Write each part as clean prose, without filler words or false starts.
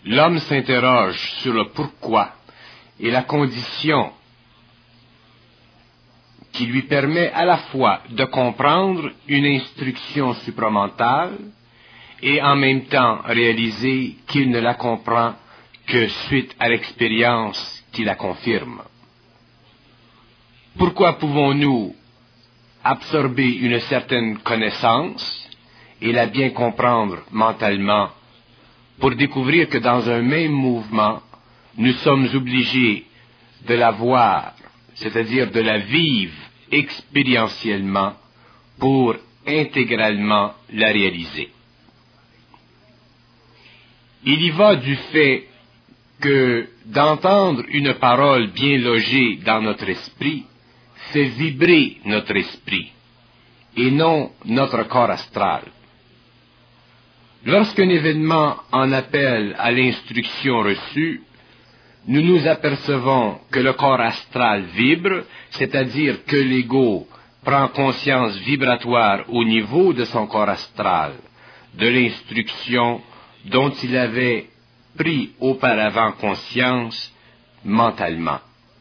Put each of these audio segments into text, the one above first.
l'homme s'interroge sur le pourquoi et la condition qui lui permet à la fois de comprendre une instruction supramentale et en même temps réaliser qu'il ne la comprend que suite à l'expérience qui la confirme. Pourquoi pouvons-nous absorber une certaine connaissance et la bien comprendre mentalement pour découvrir que dans un même mouvement, nous sommes obligés de la voir, c'est-à-dire de la vivre expérientiellement pour intégralement la réaliser. Il y va du fait que d'entendre une parole bien logée dans notre esprit fait vibrer notre esprit et non notre corps astral. Lorsqu'un événement en appelle à l'instruction reçue, nous nous apercevons que le corps astral vibre, c'est-à-dire que l'ego prend conscience vibratoire au niveau de son corps astral, de l'instruction dont il avait pris auparavant conscience mentalement.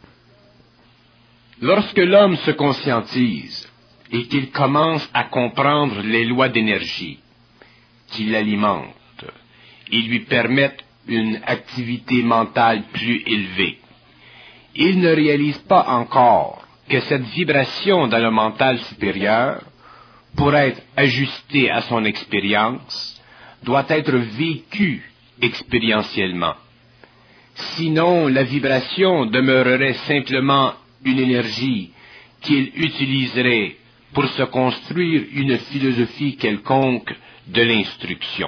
Lorsque l'homme se conscientise et qu'il commence à comprendre les lois d'énergie qui l'alimentent et lui permettent une activité mentale plus élevée, il ne réalise pas encore que cette vibration dans le mental supérieur, pour être ajustée à son expérience, doit être vécue expérientiellement. Sinon, la vibration demeurerait simplement une énergie qu'il utiliserait pour se construire une philosophie quelconque de l'instruction.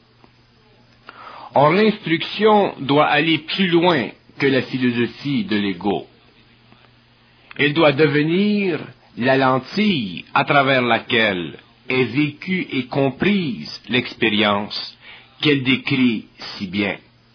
Or, l'instruction doit aller plus loin que la philosophie de l'ego. Elle doit devenir la lentille à travers laquelle est vécue et comprise l'expérience qu'elle décrit si bien.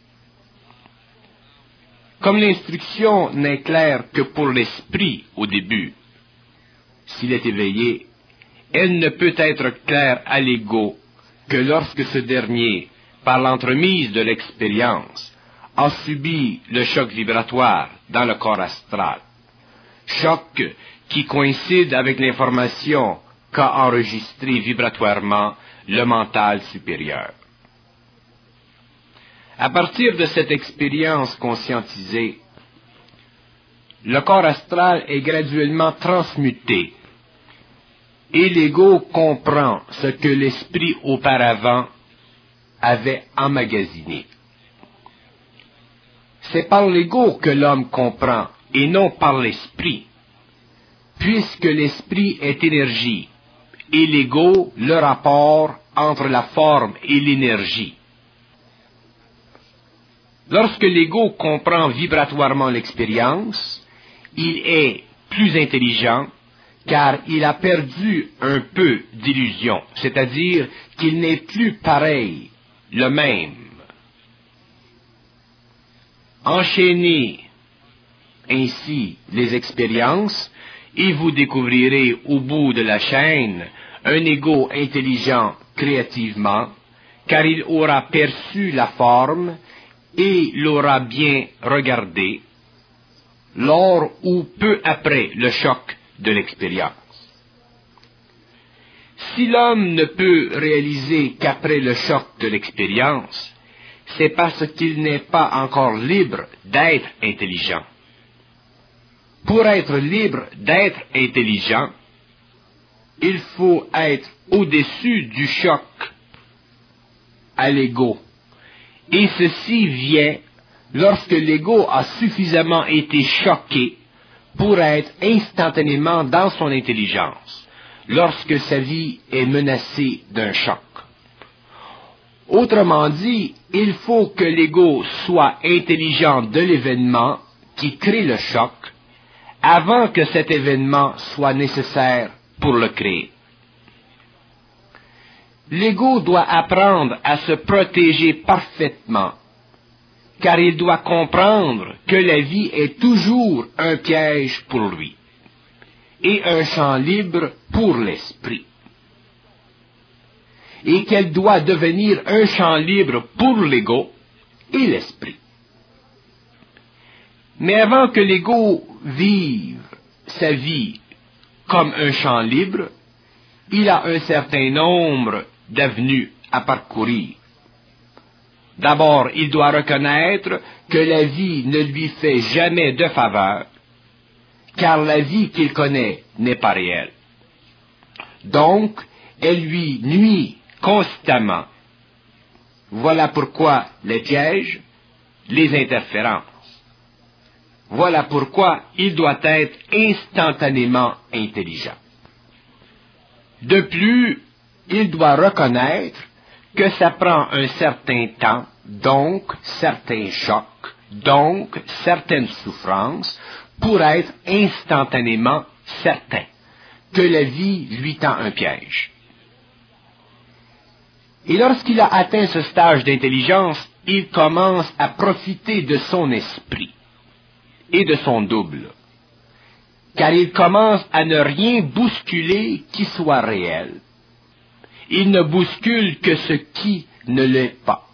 Comme l'instruction n'est claire que pour l'esprit au début, s'il est éveillé, elle ne peut être claire à l'ego que lorsque ce dernier, par l'entremise de l'expérience, a subi le choc vibratoire dans le corps astral, choc qui coïncide avec l'information qu'a enregistrée vibratoirement le mental supérieur. À partir de cette expérience conscientisée, le corps astral est graduellement transmuté et l'ego comprend ce que l'esprit auparavant avait emmagasiné. C'est par l'ego que l'homme comprend et non par l'esprit, puisque l'esprit est énergie et l'ego le rapport entre la forme et l'énergie. Lorsque l'ego comprend vibratoirement l'expérience, il est plus intelligent car il a perdu un peu d'illusion, c'est-à-dire qu'il n'est plus pareil, le même. Enchaînez ainsi les expériences et vous découvrirez au bout de la chaîne un ego intelligent créativement, car il aura perçu la forme et l'aura bien regardé, lors ou peu après le choc de l'expérience. Si l'homme ne peut réaliser qu'après le choc de l'expérience, c'est parce qu'il n'est pas encore libre d'être intelligent. Pour être libre d'être intelligent, il faut être au-dessus du choc à l'ego. Et ceci vient lorsque l'ego a suffisamment été choqué pour être instantanément dans son intelligence, lorsque sa vie est menacée d'un choc. Autrement dit, il faut que l'ego soit intelligent de l'événement qui crée le choc, avant que cet événement soit nécessaire pour le créer. L'ego doit apprendre à se protéger parfaitement, car il doit comprendre que la vie est toujours un piège pour lui et un champ libre pour l'esprit, et qu'elle doit devenir un champ libre pour l'ego, et l'esprit. Mais avant que l'ego vive sa vie comme un champ libre, il a un certain nombre d'avenues à parcourir. D'abord, il doit reconnaître que la vie ne lui fait jamais de faveur, car la vie qu'il connaît n'est pas réelle. Donc, elle lui nuit constamment. Voilà pourquoi les pièges, les interférences. Voilà pourquoi il doit être instantanément intelligent. De plus, il doit reconnaître que ça prend un certain temps, donc certains chocs, donc certaines souffrances, pour être instantanément certain que la vie lui tend un piège. Et lorsqu'il a atteint ce stage d'intelligence, il commence à profiter de son esprit et de son double, car il commence à ne rien bousculer qui soit réel. Il ne bouscule que ce qui ne l'est pas.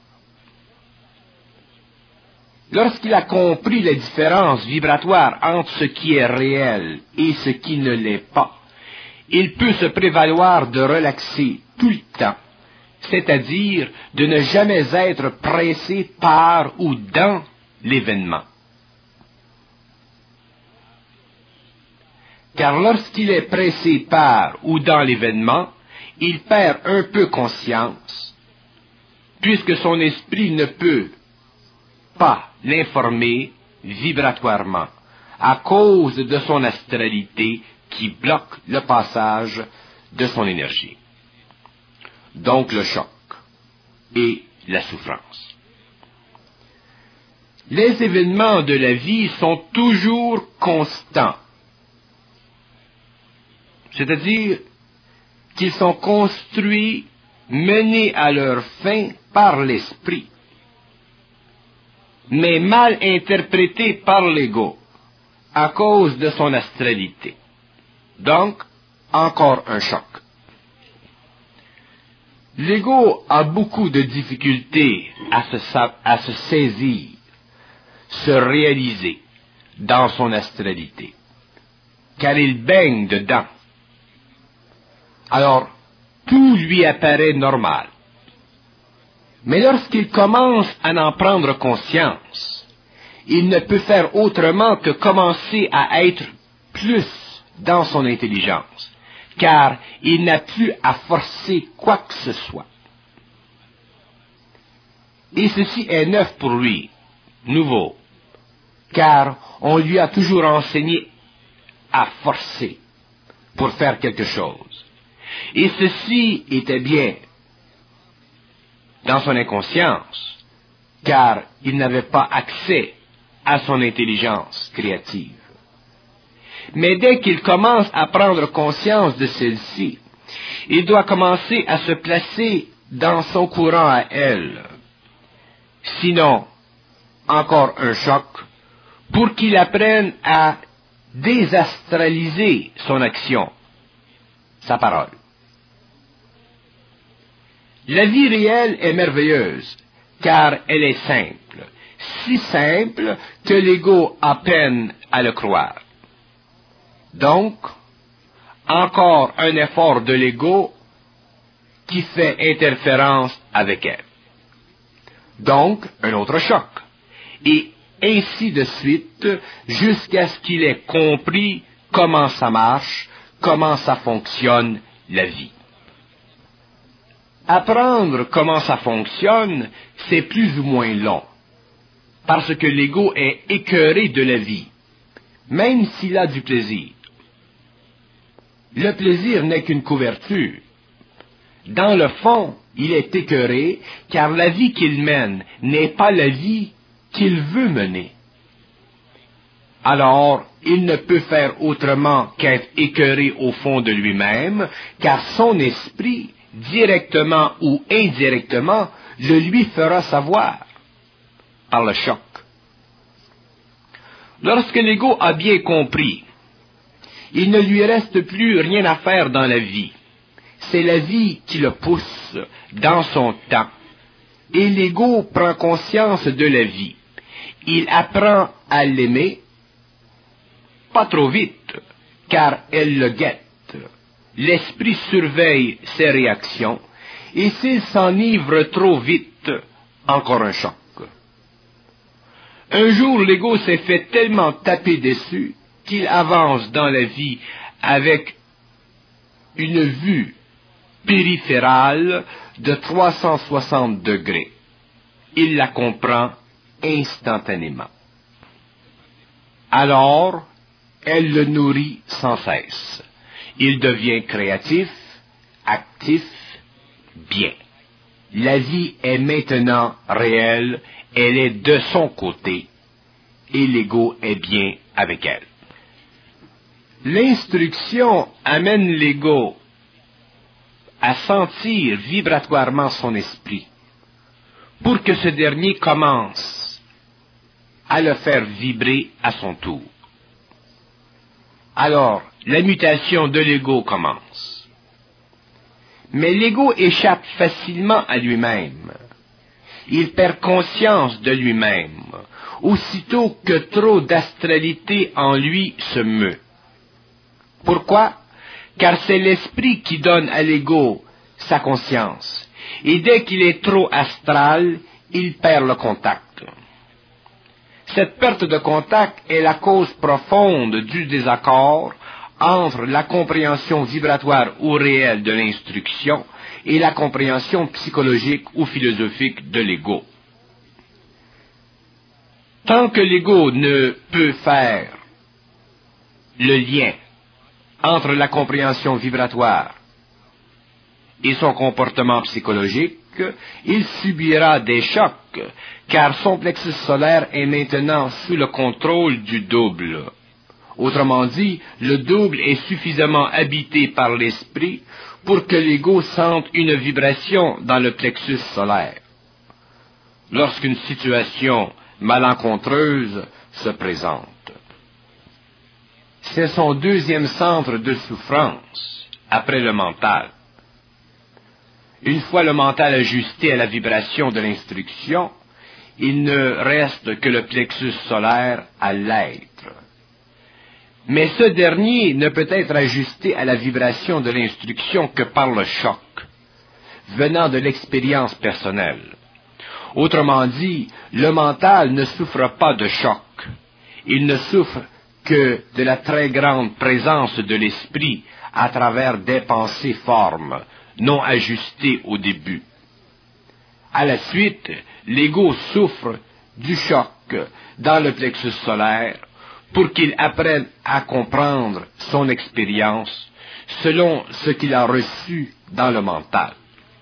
Lorsqu'il a compris la différence vibratoire entre ce qui est réel et ce qui ne l'est pas, il peut se prévaloir de relaxer tout le temps, c'est-à-dire de ne jamais être pressé par ou dans l'événement. Car lorsqu'il est pressé par ou dans l'événement, il perd un peu conscience, puisque son esprit ne peut pas l'informer vibratoirement, à cause de son astralité qui bloque le passage de son énergie. Donc le choc et la souffrance. Les événements de la vie sont toujours constants, c'est-à-dire qu'ils sont construits, menés à leur fin par l'esprit, mais mal interprétés par l'ego, à cause de son astralité. Donc, encore un choc. L'ego a beaucoup de difficultés à se saisir, se réaliser dans son astralité, car il baigne dedans. Alors, tout lui apparaît normal. Mais lorsqu'il commence à en prendre conscience, il ne peut faire autrement que commencer à être plus dans son intelligence, car il n'a plus à forcer quoi que ce soit. Et ceci est neuf pour lui, nouveau, car on lui a toujours enseigné à forcer pour faire quelque chose. Et ceci était bien dans son inconscience, car il n'avait pas accès à son intelligence créative. Mais dès qu'il commence à prendre conscience de celle-ci, il doit commencer à se placer dans son courant à elle. Sinon, encore un choc, pour qu'il apprenne à désastraliser son action, sa parole. La vie réelle est merveilleuse, car elle est simple, si simple que l'ego a peine à le croire. Donc, encore un effort de l'ego qui fait interférence avec elle. Donc, un autre choc. Et ainsi de suite, jusqu'à ce qu'il ait compris comment ça marche, comment ça fonctionne, la vie. Apprendre comment ça fonctionne, c'est plus ou moins long, parce que l'ego est écœuré de la vie, même s'il a du plaisir. Le plaisir n'est qu'une couverture. Dans le fond, il est écœuré, car la vie qu'il mène n'est pas la vie qu'il veut mener. Alors, il ne peut faire autrement qu'être écœuré au fond de lui-même, car son esprit, directement ou indirectement, le lui fera savoir par le choc. Lorsque l'ego a bien compris, il ne lui reste plus rien à faire dans la vie. C'est la vie qui le pousse dans son temps, et l'ego prend conscience de la vie. Il apprend à l'aimer, pas trop vite, car elle le guette. L'esprit surveille ses réactions, et s'il s'enivre trop vite, encore un choc. Un jour, l'ego s'est fait tellement taper dessus qu'il avance dans la vie avec une vue périphérale de 360 degrés. Il la comprend instantanément. Alors, elle le nourrit sans cesse. Il devient créatif, actif, bien. La vie est maintenant réelle, elle est de son côté, et l'ego est bien avec elle. L'instruction amène l'ego à sentir vibratoirement son esprit, pour que ce dernier commence à le faire vibrer à son tour. Alors, la mutation de l'ego commence. Mais l'ego échappe facilement à lui-même. Il perd conscience de lui-même, aussitôt que trop d'astralité en lui se meut. Pourquoi? Car c'est l'esprit qui donne à l'ego sa conscience. Et dès qu'il est trop astral, il perd le contact. Cette perte de contact est la cause profonde du désaccord entre la compréhension vibratoire ou réelle de l'instruction et la compréhension psychologique ou philosophique de l'ego. Tant que l'ego ne peut faire le lien entre la compréhension vibratoire et son comportement psychologique, il subira des chocs, car son plexus solaire est maintenant sous le contrôle du double. Autrement dit, le double est suffisamment habité par l'esprit pour que l'ego sente une vibration dans le plexus solaire. Lorsqu'une situation malencontreuse se présente. C'est son deuxième centre de souffrance, après le mental. Une fois le mental ajusté à la vibration de l'instruction, il ne reste que le plexus solaire à l'être. Mais ce dernier ne peut être ajusté à la vibration de l'instruction que par le choc, venant de l'expérience personnelle. Autrement dit, le mental ne souffre pas de choc. Il ne souffre que de la très grande présence de l'esprit à travers des pensées formes, non ajustées au début. À la suite, l'ego souffre du choc dans le plexus solaire pour qu'il apprenne à comprendre son expérience selon ce qu'il a reçu dans le mental.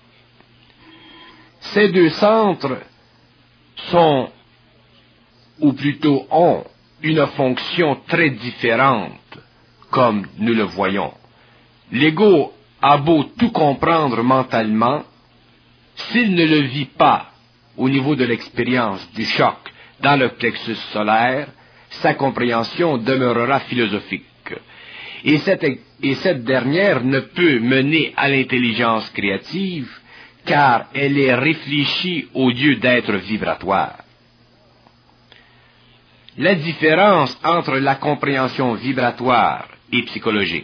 Ces deux centres sont, ou plutôt ont, une fonction très différente, comme nous le voyons. L'ego a beau tout comprendre mentalement, s'il ne le vit pas au niveau de l'expérience du choc dans le plexus solaire, sa compréhension demeurera philosophique. Et cette dernière ne peut mener à l'intelligence créative, car elle est réfléchie au lieu d'être vibratoire. La différence entre la compréhension vibratoire et psychologique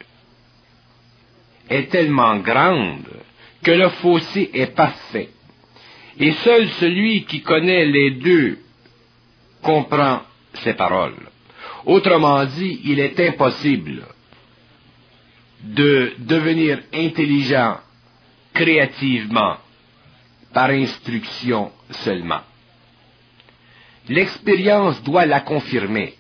est tellement grande que le fossé est parfait, et seul celui qui connaît les deux comprend ces paroles. Autrement dit, il est impossible de devenir intelligent créativement par instruction seulement. L'expérience doit la confirmer.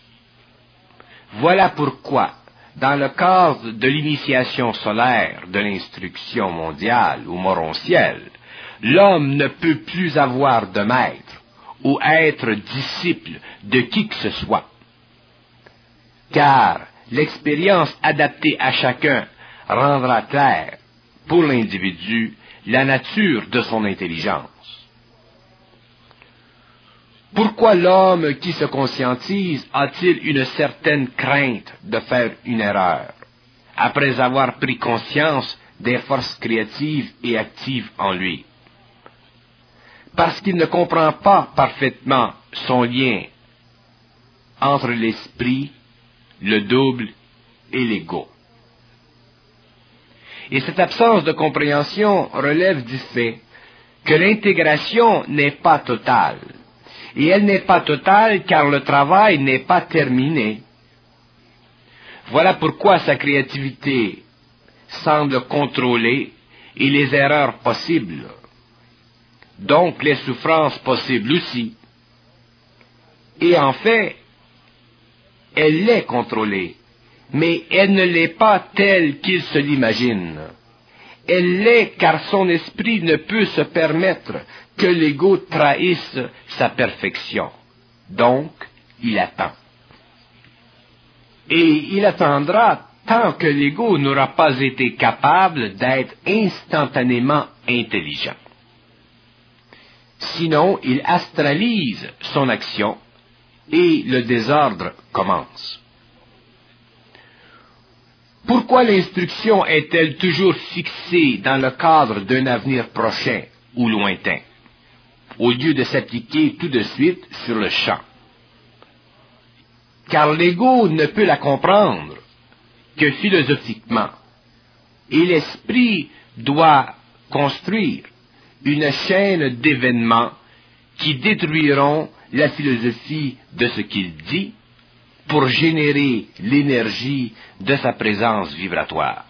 Voilà pourquoi, dans le cadre de l'initiation solaire de l'instruction mondiale ou moroncielle, l'homme ne peut plus avoir de maître ou être disciple de qui que ce soit. Car l'expérience adaptée à chacun rendra clair pour l'individu la nature de son intelligence. Pourquoi l'homme qui se conscientise a-t-il une certaine crainte de faire une erreur, après avoir pris conscience des forces créatives et actives en lui? parce qu'il ne comprend pas parfaitement son lien entre l'esprit, le double et l'ego. Et cette absence de compréhension relève du fait que l'intégration n'est pas totale. Et elle n'est pas totale car le travail n'est pas terminé. Voilà pourquoi sa créativité semble contrôler et les erreurs possibles. Donc les souffrances possibles aussi. Et en fait, elle l'est contrôlée, mais elle ne l'est pas telle qu'il se l'imagine. Elle l'est car son esprit ne peut se permettre que l'ego trahisse sa perfection. Donc, il attend. Et il attendra tant que l'ego n'aura pas été capable d'être instantanément intelligent. Sinon, il astralise son action et le désordre commence. Pourquoi l'instruction est-elle toujours fixée dans le cadre d'un avenir prochain ou lointain, au lieu de s'appliquer tout de suite sur le champ? Car l'ego ne peut la comprendre que philosophiquement, et l'esprit doit construire une chaîne d'événements qui détruiront la philosophie de ce qu'il dit pour générer l'énergie de sa présence vibratoire.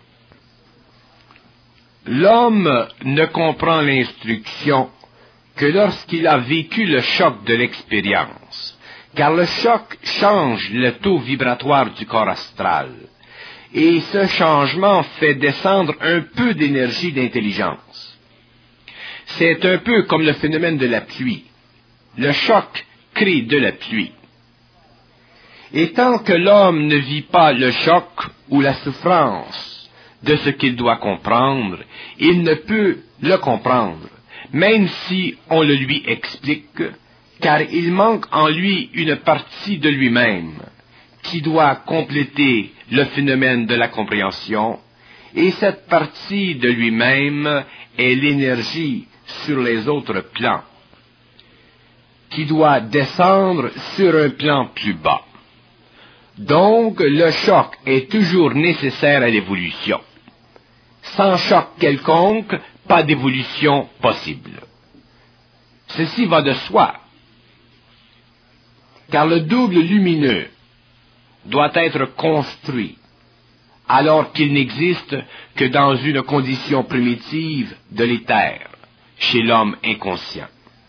L'homme ne comprend l'instruction que lorsqu'il a vécu le choc de l'expérience, car le choc change le taux vibratoire du corps astral, et ce changement fait descendre un peu d'énergie d'intelligence. C'est un peu comme le phénomène de la pluie. Le choc crée de la pluie. Et tant que l'homme ne vit pas le choc ou la souffrance de ce qu'il doit comprendre, il ne peut le comprendre, même si on le lui explique, car il manque en lui une partie de lui-même qui doit compléter le phénomène de la compréhension, et cette partie de lui-même est l'énergie sur les autres plans, qui doit descendre sur un plan plus bas. Donc, le choc est toujours nécessaire à l'évolution. Sans choc quelconque, pas d'évolution possible. Ceci va de soi, car le double lumineux doit être construit, alors qu'il n'existe que dans une condition primitive de l'éther, chez l'homme inconscient.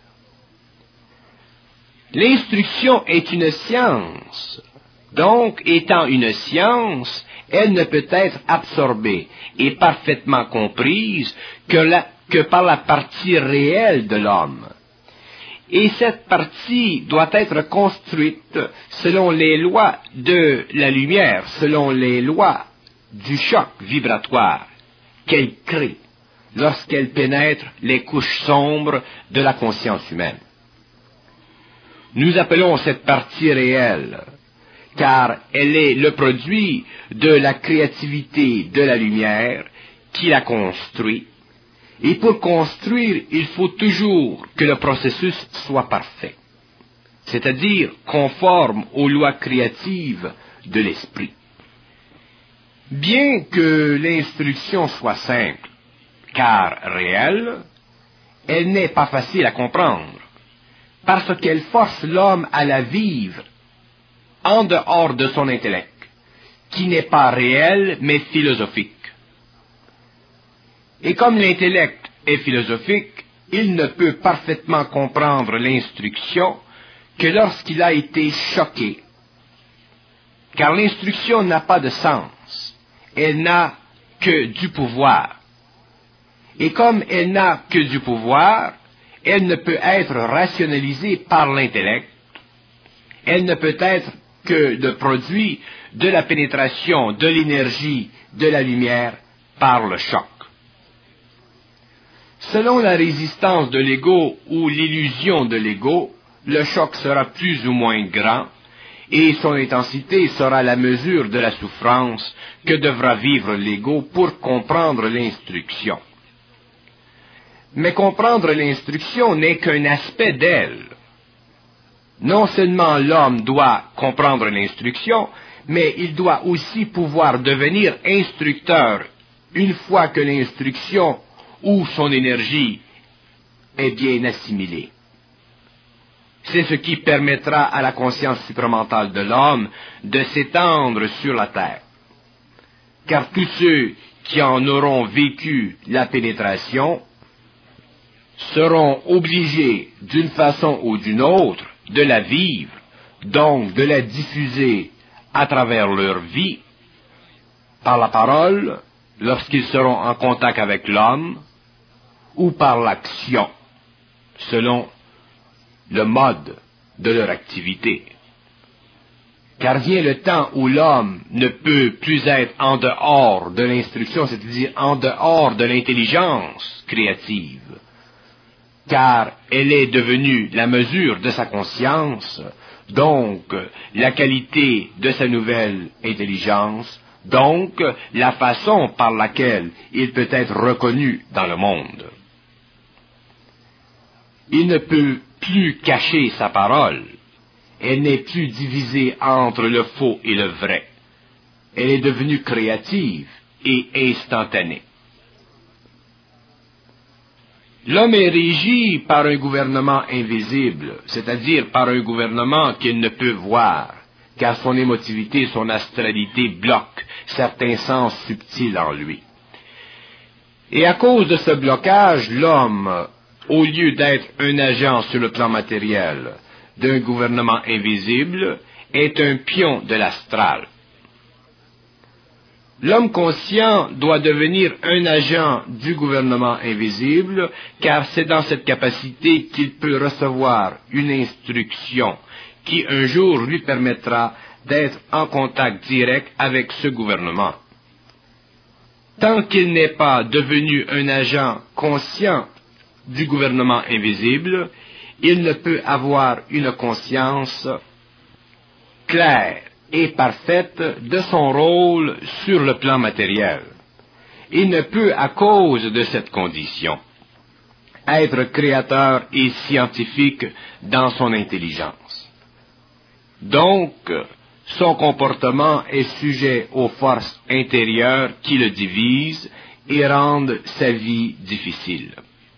L'instruction est une science. Donc, étant une science, elle ne peut être absorbée et parfaitement comprise que par la partie réelle de l'homme. Et cette partie doit être construite selon les lois de la lumière, selon les lois du choc vibratoire qu'elle crée lorsqu'elle pénètre les couches sombres de la conscience humaine. Nous appelons cette partie réelle, car elle est le produit de la créativité de la lumière qui la construit. Et pour construire, il faut toujours que le processus soit parfait, c'est-à-dire conforme aux lois créatives de l'esprit. Bien que l'instruction soit simple, car réelle, elle n'est pas facile à comprendre, parce qu'elle force l'homme à la vivre en dehors de son intellect, qui n'est pas réel mais philosophique. Et comme l'intellect est philosophique, il ne peut parfaitement comprendre l'instruction que lorsqu'il a été choqué. Car l'instruction n'a pas de sens, elle n'a que du pouvoir. Et comme elle n'a que du pouvoir, elle ne peut être rationalisée par l'intellect, elle ne peut être que le produit de la pénétration de l'énergie de la lumière par le choc. Selon la résistance de l'ego ou l'illusion de l'ego, le choc sera plus ou moins grand et son intensité sera la mesure de la souffrance que devra vivre l'ego pour comprendre l'instruction. Mais comprendre l'instruction n'est qu'un aspect d'elle. Non seulement l'homme doit comprendre l'instruction, mais il doit aussi pouvoir devenir instructeur une fois que l'instruction ou son énergie est bien assimilée. C'est ce qui permettra à la conscience supramentale de l'homme de s'étendre sur la terre. Car tous ceux qui en auront vécu la pénétration seront obligés, d'une façon ou d'une autre, de la vivre, donc de la diffuser à travers leur vie, par la parole, lorsqu'ils seront en contact avec l'homme, ou par l'action, selon le mode de leur activité. Car vient le temps où l'homme ne peut plus être en dehors de l'instruction, c'est-à-dire en dehors de l'intelligence créative, car elle est devenue la mesure de sa conscience, donc la qualité de sa nouvelle intelligence, donc la façon par laquelle il peut être reconnu dans le monde. Il ne peut plus cacher sa parole. Elle n'est plus divisée entre le faux et le vrai. Elle est devenue créative et instantanée. L'homme est régi par un gouvernement invisible, c'est-à-dire par un gouvernement qu'il ne peut voir, car son émotivité, son astralité bloquent certains sens subtils en lui. Et à cause de ce blocage, l'homme, au lieu d'être un agent sur le plan matériel d'un gouvernement invisible, est un pion de l'astral. L'homme conscient doit devenir un agent du gouvernement invisible, car c'est dans cette capacité qu'il peut recevoir une instruction qui un jour lui permettra d'être en contact direct avec ce gouvernement. Tant qu'il n'est pas devenu un agent conscient du gouvernement invisible, il ne peut avoir une conscience claire et parfaite de son rôle sur le plan matériel. Il ne peut, à cause de cette condition, être créateur et scientifique dans son intelligence. Donc, son comportement est sujet aux forces intérieures qui le divisent et rendent sa vie difficile.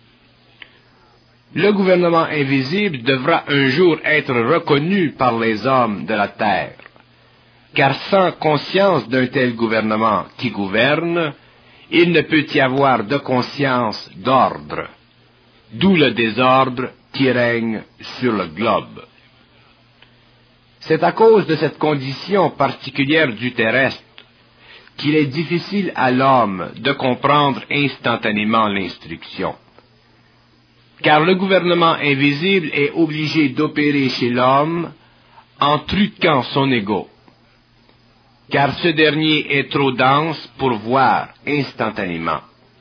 Le gouvernement invisible devra un jour être reconnu par les hommes de la terre, car sans conscience d'un tel gouvernement qui gouverne, il ne peut y avoir de conscience d'ordre, d'où le désordre qui règne sur le globe. C'est à cause de cette condition particulière du terrestre qu'il est difficile à l'homme de comprendre instantanément l'instruction. Car le gouvernement invisible est obligé d'opérer chez l'homme en truquant son ego, car ce dernier est trop dense pour voir instantanément.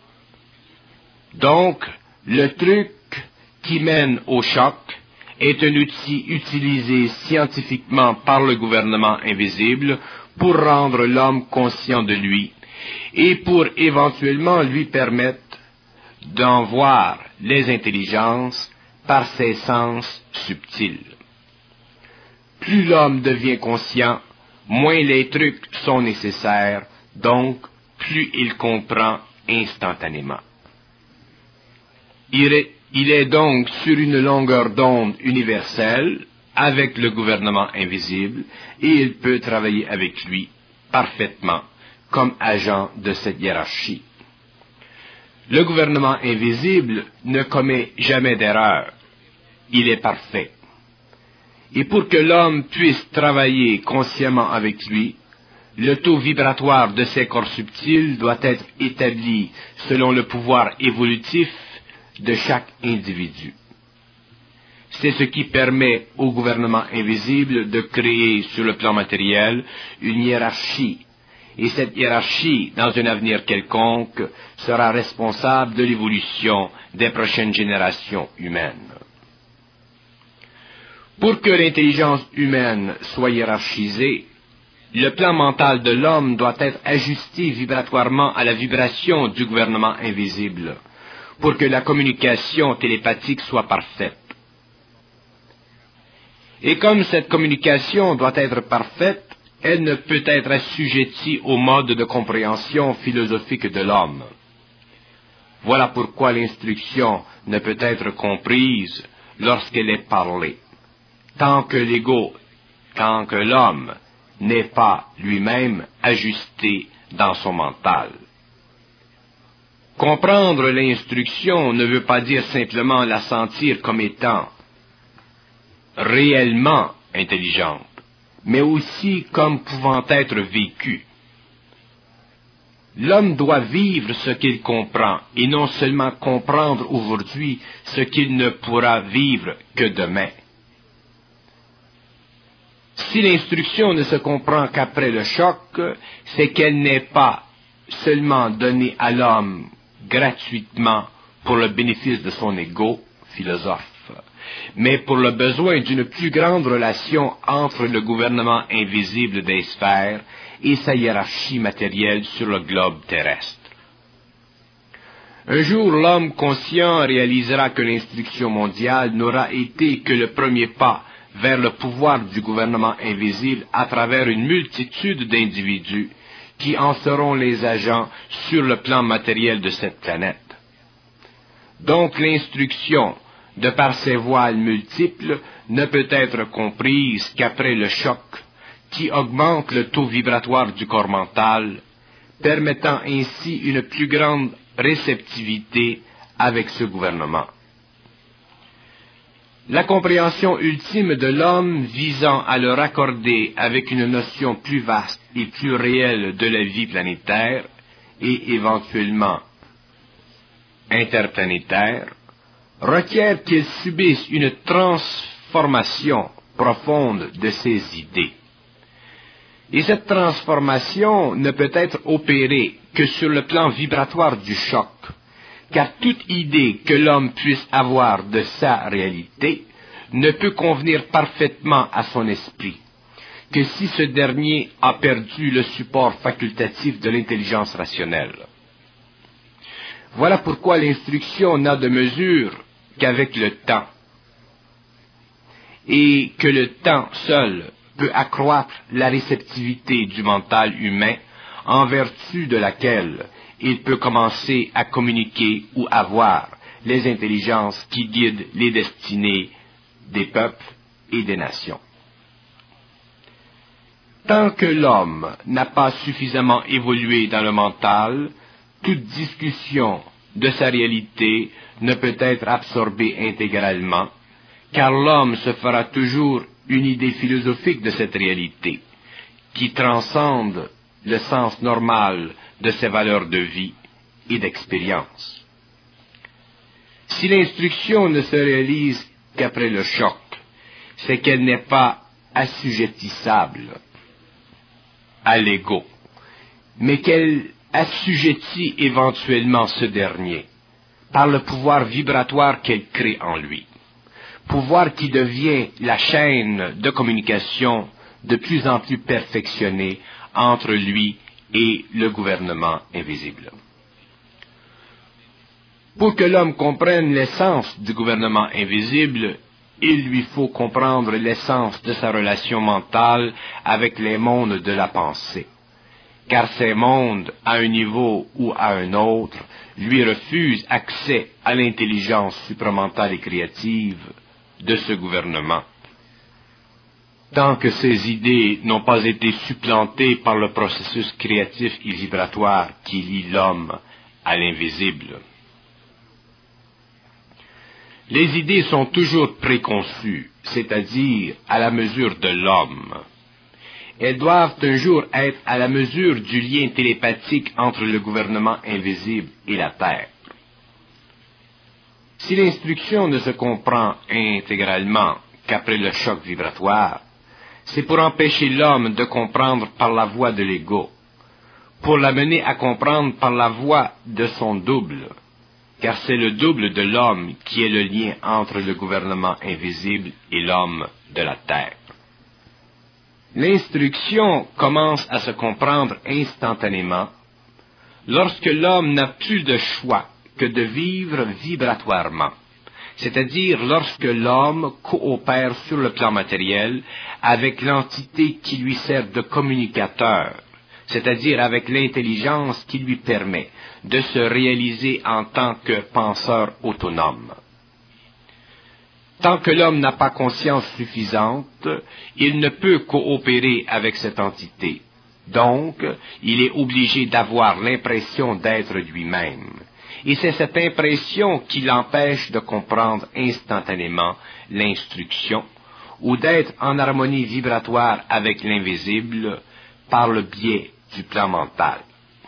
Donc, le truc qui mène au choc est un outil utilisé scientifiquement par le gouvernement invisible pour rendre l'homme conscient de lui et pour éventuellement lui permettre d'en voir les intelligences par ses sens subtils. Plus l'homme devient conscient, moins les trucs sont nécessaires, donc plus il comprend instantanément. Il est donc sur une longueur d'onde universelle avec le gouvernement invisible et il peut travailler avec lui parfaitement comme agent de cette hiérarchie. Le gouvernement invisible ne commet jamais d'erreur. Il est parfait. Et pour que l'homme puisse travailler consciemment avec lui, le taux vibratoire de ses corps subtils doit être établi selon le pouvoir évolutif de chaque individu. C'est ce qui permet au gouvernement invisible de créer sur le plan matériel une hiérarchie. Et cette hiérarchie, dans un avenir quelconque, sera responsable de l'évolution des prochaines générations humaines. Pour que l'intelligence humaine soit hiérarchisée, le plan mental de l'homme doit être ajusté vibratoirement à la vibration du gouvernement invisible, pour que la communication télépathique soit parfaite. Et comme cette communication doit être parfaite, elle ne peut être assujettie au mode de compréhension philosophique de l'homme. Voilà pourquoi l'instruction ne peut être comprise lorsqu'elle est parlée, tant que l'homme n'est pas lui-même ajusté dans son mental. Comprendre l'instruction ne veut pas dire simplement la sentir comme étant réellement intelligente, mais aussi comme pouvant être vécue. L'homme doit vivre ce qu'il comprend, et non seulement comprendre aujourd'hui ce qu'il ne pourra vivre que demain. Si l'instruction ne se comprend qu'après le choc, c'est qu'elle n'est pas seulement donnée à l'homme gratuitement pour le bénéfice de son ego, philosophe, mais pour le besoin d'une plus grande relation entre le gouvernement invisible des sphères et sa hiérarchie matérielle sur le globe terrestre. Un jour, l'homme conscient réalisera que l'instruction mondiale n'aura été que le premier pas vers le pouvoir du gouvernement invisible à travers une multitude d'individus qui en seront les agents sur le plan matériel de cette planète. Donc l'instruction, de par ses voiles multiples, ne peut être comprise qu'après le choc, qui augmente le taux vibratoire du corps mental, permettant ainsi une plus grande réceptivité avec ce gouvernement. La compréhension ultime de l'homme visant à le raccorder avec une notion plus vaste et plus réelle de la vie planétaire et éventuellement interplanétaire requiert qu'il subisse une transformation profonde de ses idées. Et cette transformation ne peut être opérée que sur le plan vibratoire du choc, car toute idée que l'homme puisse avoir de sa réalité ne peut convenir parfaitement à son esprit, que si ce dernier a perdu le support facultatif de l'intelligence rationnelle. Voilà pourquoi l'instruction n'a de mesure qu'avec le temps, et que le temps seul peut accroître la réceptivité du mental humain, en vertu de laquelle il peut commencer à communiquer ou à voir les intelligences qui guident les destinées des peuples et des nations. Tant que l'homme n'a pas suffisamment évolué dans le mental, toute discussion de sa réalité ne peut être absorbée intégralement, car l'homme se fera toujours une idée philosophique de cette réalité, qui transcende le sens normal de ses valeurs de vie et d'expérience. Si l'instruction ne se réalise qu'après le choc, c'est qu'elle n'est pas assujettissable à l'ego, mais qu'elle assujettit éventuellement ce dernier par le pouvoir vibratoire qu'elle crée en lui, pouvoir qui devient la chaîne de communication de plus en plus perfectionnée entre lui et le gouvernement invisible. Pour que l'homme comprenne l'essence du gouvernement invisible, il lui faut comprendre l'essence de sa relation mentale avec les mondes de la pensée, car ces mondes, à un niveau ou à un autre, lui refusent accès à l'intelligence supramentale et créative de ce gouvernement. Tant que ces idées n'ont pas été supplantées par le processus créatif et vibratoire qui lie l'homme à l'invisible. Les idées sont toujours préconçues, c'est-à-dire à la mesure de l'homme. Elles doivent un jour être à la mesure du lien télépathique entre le gouvernement invisible et la Terre. Si l'instruction ne se comprend intégralement qu'après le choc vibratoire, c'est pour empêcher l'homme de comprendre par la voie de l'ego, pour l'amener à comprendre par la voie de son double, car c'est le double de l'homme qui est le lien entre le gouvernement invisible et l'homme de la Terre. L'instruction commence à se comprendre instantanément lorsque l'homme n'a plus de choix que de vivre vibratoirement, c'est-à-dire lorsque l'homme coopère sur le plan matériel avec l'entité qui lui sert de communicateur, c'est-à-dire avec l'intelligence qui lui permet de se réaliser en tant que penseur autonome. Tant que l'homme n'a pas conscience suffisante, il ne peut coopérer avec cette entité. Donc, il est obligé d'avoir l'impression d'être lui-même. Et c'est cette impression qui l'empêche de comprendre instantanément l'instruction ou d'être en harmonie vibratoire avec l'invisible par le biais du plan mental.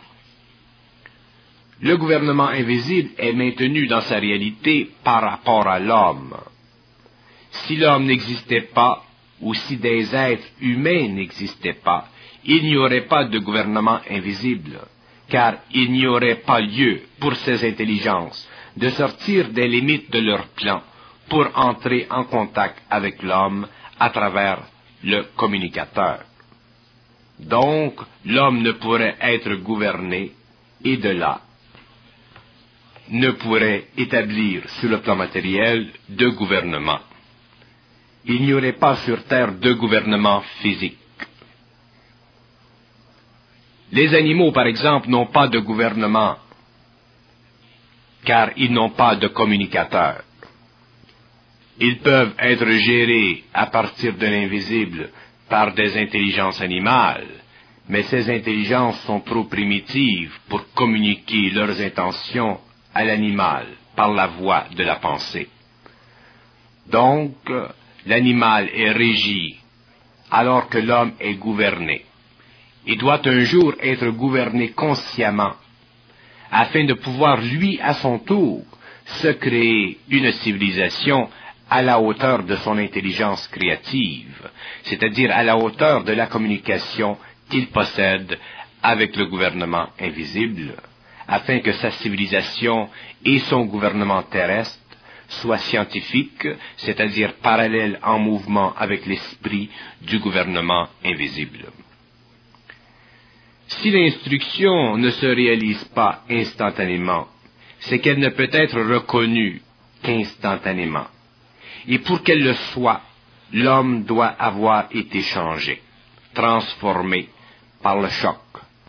Le gouvernement invisible est maintenu dans sa réalité par rapport à l'homme. Si l'homme n'existait pas, ou si des êtres humains n'existaient pas, il n'y aurait pas de gouvernement invisible, car il n'y aurait pas lieu pour ces intelligences de sortir des limites de leur plan pour entrer en contact avec l'homme à travers le communicateur. Donc, l'homme ne pourrait être gouverné, et de là, ne pourrait établir sur le plan matériel de gouvernement. Il n'y aurait pas sur Terre de gouvernement physique. Les animaux, par exemple, n'ont pas de gouvernement, car ils n'ont pas de communicateur. Ils peuvent être gérés à partir de l'invisible par des intelligences animales, mais ces intelligences sont trop primitives pour communiquer leurs intentions à l'animal par la voie de la pensée. Donc, l'animal est régi alors que l'homme est gouverné. Il doit un jour être gouverné consciemment afin de pouvoir lui, à son tour, se créer une civilisation à la hauteur de son intelligence créative, c'est-à-dire à la hauteur de la communication qu'il possède avec le gouvernement invisible, afin que sa civilisation et son gouvernement terrestre soient scientifiques, c'est-à-dire parallèles en mouvement avec l'esprit du gouvernement invisible. Si l'instruction ne se réalise pas instantanément, c'est qu'elle ne peut être reconnue qu'instantanément. Et pour qu'elle le soit, l'homme doit avoir été changé, transformé par le choc.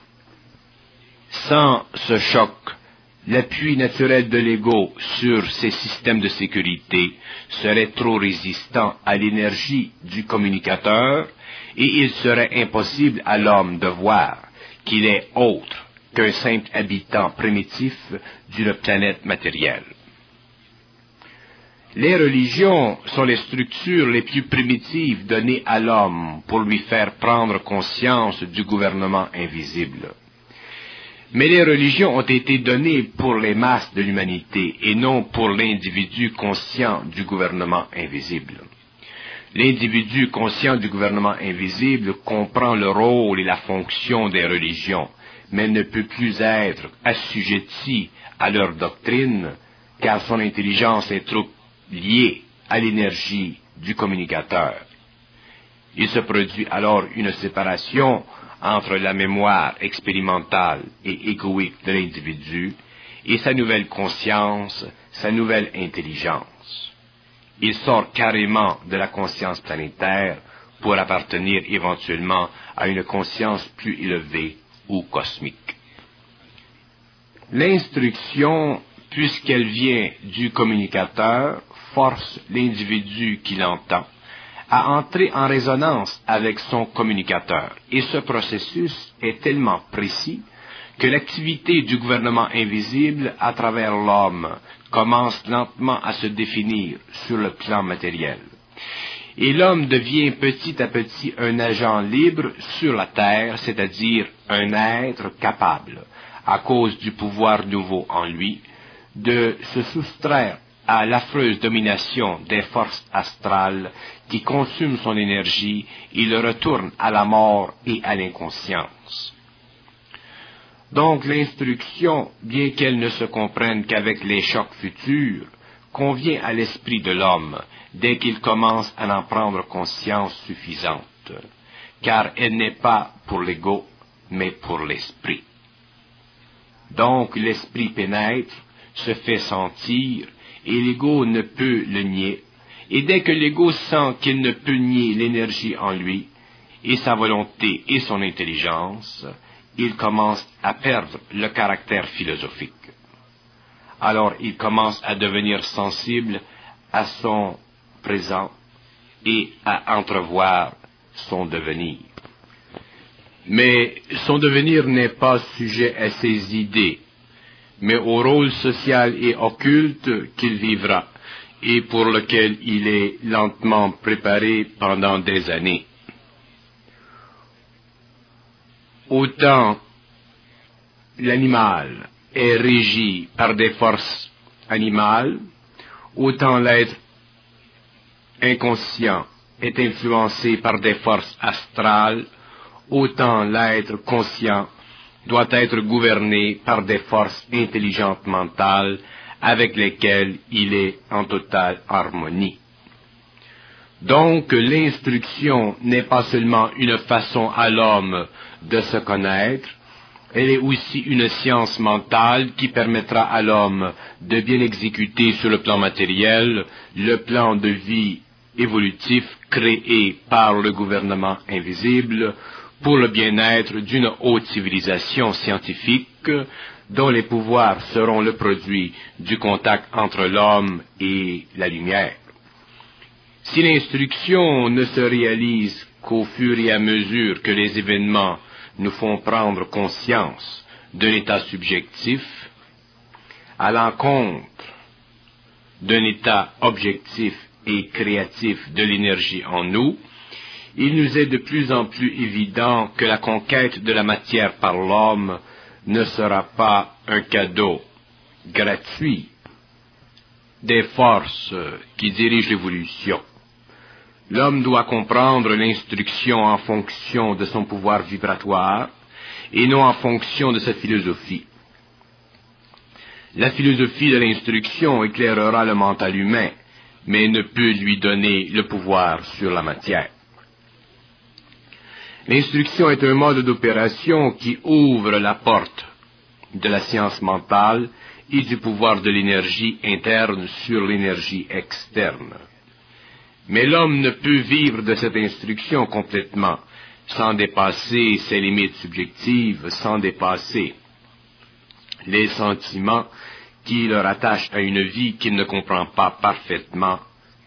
Sans ce choc, l'appui naturel de l'ego sur ces systèmes de sécurité serait trop résistant à l'énergie du communicateur et il serait impossible à l'homme de voir qu'il est autre qu'un simple habitant primitif d'une planète matérielle. Les religions sont les structures les plus primitives données à l'homme pour lui faire prendre conscience du gouvernement invisible. Mais les religions ont été données pour les masses de l'humanité et non pour l'individu conscient du gouvernement invisible. L'individu conscient du gouvernement invisible comprend le rôle et la fonction des religions, mais ne peut plus être assujetti à leur doctrine, car son intelligence est trop liée à l'énergie du communicateur. Il se produit alors une séparation entre la mémoire expérimentale et égoïque de l'individu et sa nouvelle conscience, sa nouvelle intelligence. Il sort carrément de la conscience planétaire pour appartenir éventuellement à une conscience plus élevée ou cosmique. L'instruction, puisqu'elle vient du communicateur, force l'individu qui l'entend à entrer en résonance avec son communicateur. Et ce processus est tellement précis que l'activité du gouvernement invisible à travers l'homme commence lentement à se définir sur le plan matériel. Et l'homme devient petit à petit un agent libre sur la terre, c'est-à-dire un être capable, à cause du pouvoir nouveau en lui, de se soustraire à l'affreuse domination des forces astrales qui consument son énergie et le retournent à la mort et à l'inconscience. Donc l'instruction, bien qu'elle ne se comprenne qu'avec les chocs futurs, convient à l'esprit de l'homme dès qu'il commence à en prendre conscience suffisante, car elle n'est pas pour l'ego, mais pour l'esprit. Donc l'esprit pénètre se fait sentir et l'ego ne peut le nier. Et dès que l'ego sent qu'il ne peut nier l'énergie en lui, et sa volonté et son intelligence, il commence à perdre le caractère philosophique. Alors il commence à devenir sensible à son présent et à entrevoir son devenir. Mais son devenir n'est pas sujet à ses idées, mais au rôle social et occulte qu'il vivra, et pour lequel il est lentement préparé pendant des années. Autant l'animal est régi par des forces animales, autant l'être inconscient est influencé par des forces astrales, autant l'être conscient doit être gouverné par des forces intelligentes mentales avec lesquelles il est en totale harmonie. Donc l'instruction n'est pas seulement une façon à l'homme de se connaître, elle est aussi une science mentale qui permettra à l'homme de bien exécuter sur le plan matériel le plan de vie évolutif créé par le gouvernement invisible pour le bien-être d'une haute civilisation scientifique dont les pouvoirs seront le produit du contact entre l'homme et la lumière. Si l'instruction ne se réalise qu'au fur et à mesure que les événements nous font prendre conscience d'un état subjectif, à l'encontre d'un état objectif et créatif de l'énergie en nous, il nous est de plus en plus évident que la conquête de la matière par l'homme ne sera pas un cadeau gratuit des forces qui dirigent l'évolution. L'homme doit comprendre l'instruction en fonction de son pouvoir vibratoire et non en fonction de sa philosophie. La philosophie de l'instruction éclairera le mental humain, mais ne peut lui donner le pouvoir sur la matière. L'instruction est un mode d'opération qui ouvre la porte de la science mentale et du pouvoir de l'énergie interne sur l'énergie externe. Mais l'homme ne peut vivre de cette instruction complètement, sans dépasser ses limites subjectives, sans dépasser les sentiments qui le rattachent à une vie qu'il ne comprend pas parfaitement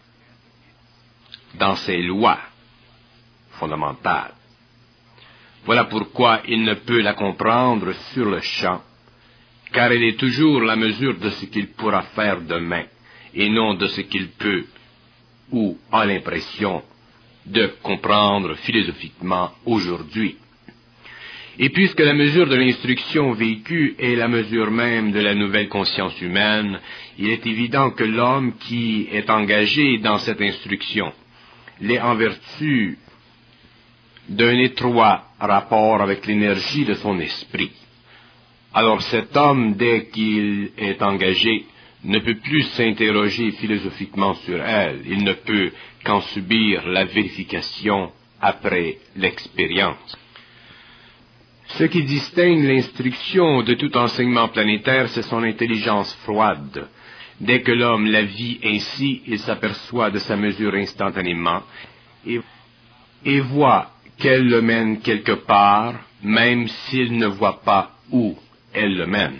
dans ses lois fondamentales. Voilà pourquoi il ne peut la comprendre sur le champ, car elle est toujours la mesure de ce qu'il pourra faire demain, et non de ce qu'il peut ou a l'impression de comprendre philosophiquement aujourd'hui. Et puisque la mesure de l'instruction vécue est la mesure même de la nouvelle conscience humaine, il est évident que l'homme qui est engagé dans cette instruction l'est en vertu d'un étroit rapport avec l'énergie de son esprit. Alors cet homme, dès qu'il est engagé, ne peut plus s'interroger philosophiquement sur elle, il ne peut qu'en subir la vérification après l'expérience. Ce qui distingue l'instruction de tout enseignement planétaire, c'est son intelligence froide. Dès que l'homme la vit ainsi, il s'aperçoit de sa mesure instantanément et voit qu'elle le mène quelque part, même s'il ne voit pas où elle le mène.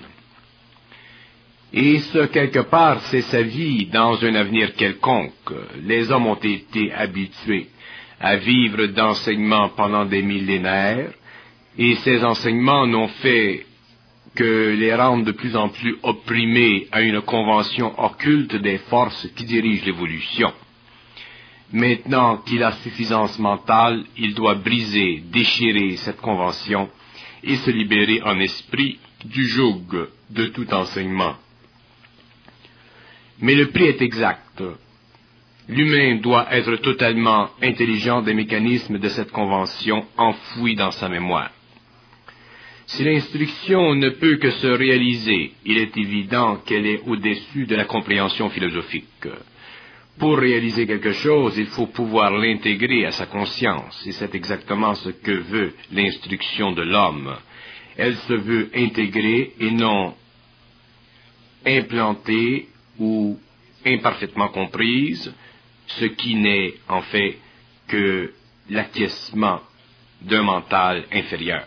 Et ce quelque part, c'est sa vie dans un avenir quelconque. Les hommes ont été habitués à vivre d'enseignements pendant des millénaires, et ces enseignements n'ont fait que les rendre de plus en plus opprimés à une convention occulte des forces qui dirigent l'évolution. Maintenant qu'il a suffisance mentale, il doit briser, déchirer cette convention et se libérer en esprit du joug de tout enseignement. Mais le prix est exact. L'humain doit être totalement intelligent des mécanismes de cette convention enfouis dans sa mémoire. Si l'instruction ne peut que se réaliser, il est évident qu'elle est au-dessus de la compréhension philosophique. Pour réaliser quelque chose, il faut pouvoir l'intégrer à sa conscience, et c'est exactement ce que veut l'instruction de l'homme. Elle se veut intégrée et non implantée ou imparfaitement comprise, ce qui n'est en fait que l'acquiescement d'un mental inférieur.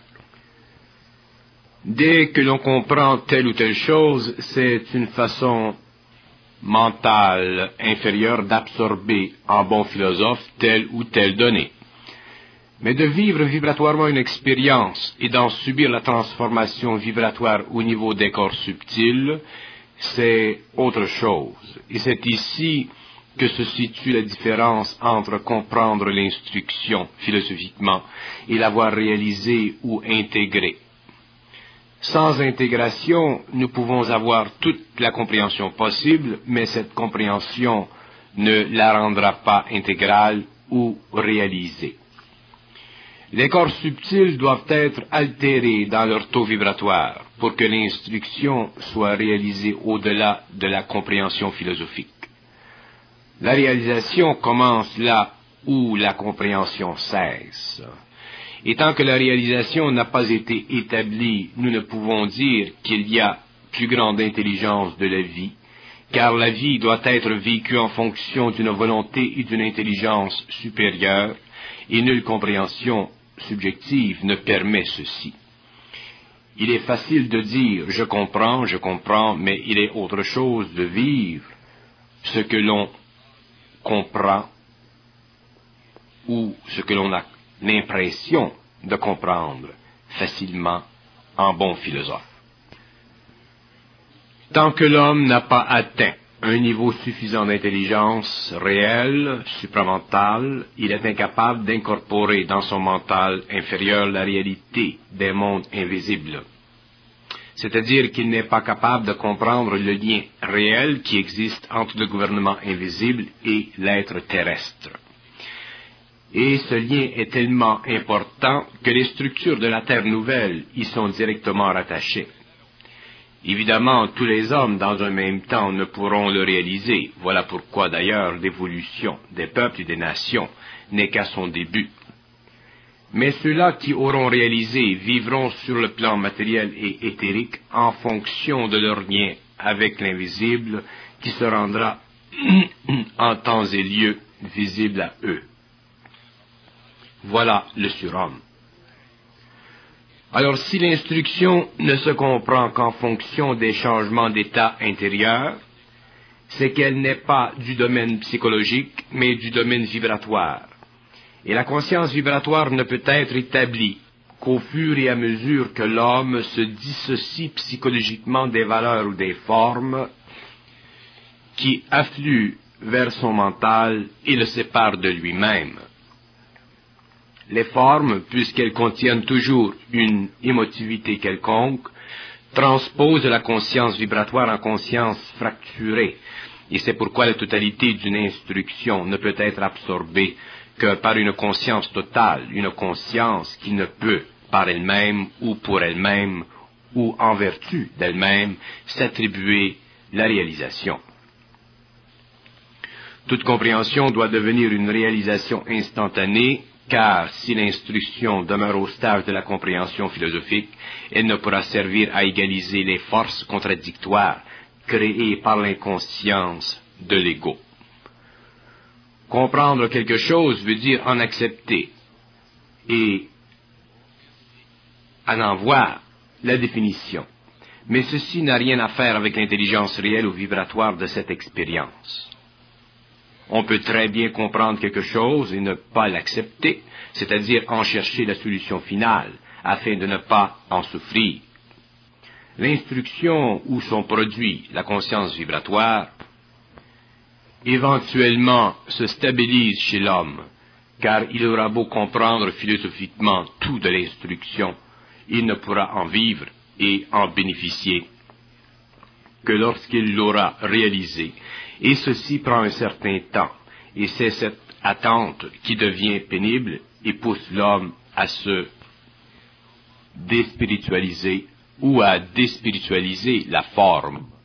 Dès que l'on comprend telle ou telle chose, c'est une façon mentale inférieure d'absorber en bon philosophe telle ou telle donnée. Mais de vivre vibratoirement une expérience et d'en subir la transformation vibratoire au niveau des corps subtils, c'est autre chose. Et c'est ici que se situe la différence entre comprendre l'instruction philosophiquement et l'avoir réalisée ou intégrée. Sans intégration, nous pouvons avoir toute la compréhension possible, mais cette compréhension ne la rendra pas intégrale ou réalisée. Les corps subtils doivent être altérés dans leur taux vibratoire pour que l'instruction soit réalisée au-delà de la compréhension philosophique. La réalisation commence là où la compréhension cesse. Et tant que la réalisation n'a pas été établie, nous ne pouvons dire qu'il y a plus grande intelligence de la vie, car la vie doit être vécue en fonction d'une volonté et d'une intelligence supérieure, et nulle compréhension subjective ne permet ceci. Il est facile de dire « je comprends », mais il est autre chose de vivre ce que l'on comprend ou ce que l'on a l'impression de comprendre facilement en bon philosophe. Tant que l'homme n'a pas atteint un niveau suffisant d'intelligence réelle, supramentale, il est incapable d'incorporer dans son mental inférieur la réalité des mondes invisibles. C'est-à-dire qu'il n'est pas capable de comprendre le lien réel qui existe entre le gouvernement invisible et l'être terrestre. Et ce lien est tellement important que les structures de la Terre nouvelle y sont directement rattachées. Évidemment, tous les hommes dans un même temps ne pourront le réaliser. Voilà pourquoi d'ailleurs l'évolution des peuples et des nations n'est qu'à son début. Mais ceux-là qui auront réalisé vivront sur le plan matériel et éthérique en fonction de leur lien avec l'invisible qui se rendra en temps et lieu visible à eux. Voilà le surhomme. Alors si l'instruction ne se comprend qu'en fonction des changements d'état intérieur, c'est qu'elle n'est pas du domaine psychologique, mais du domaine vibratoire. Et la conscience vibratoire ne peut être établie qu'au fur et à mesure que l'homme se dissocie psychologiquement des valeurs ou des formes qui affluent vers son mental et le séparent de lui-même. Les formes, puisqu'elles contiennent toujours une émotivité quelconque, transposent la conscience vibratoire en conscience fracturée, et c'est pourquoi la totalité d'une instruction ne peut être absorbée que par une conscience totale, une conscience qui ne peut, par elle-même ou pour elle-même, ou en vertu d'elle-même, s'attribuer la réalisation. Toute compréhension doit devenir une réalisation instantanée, car si l'instruction demeure au stade de la compréhension philosophique, elle ne pourra servir à égaliser les forces contradictoires créées par l'inconscience de l'ego. Comprendre quelque chose veut dire en accepter et en voir la définition. Mais ceci n'a rien à faire avec l'intelligence réelle ou vibratoire de cette expérience. On peut très bien comprendre quelque chose et ne pas l'accepter, c'est-à-dire en chercher la solution finale, afin de ne pas en souffrir. L'instruction ou son produit, la conscience vibratoire, éventuellement se stabilise chez l'homme, car il aura beau comprendre philosophiquement tout de l'instruction, il ne pourra en vivre et en bénéficier que lorsqu'il l'aura réalisé. Et ceci prend un certain temps, et c'est cette attente qui devient pénible et pousse l'homme à se déspiritualiser ou à déspiritualiser la forme.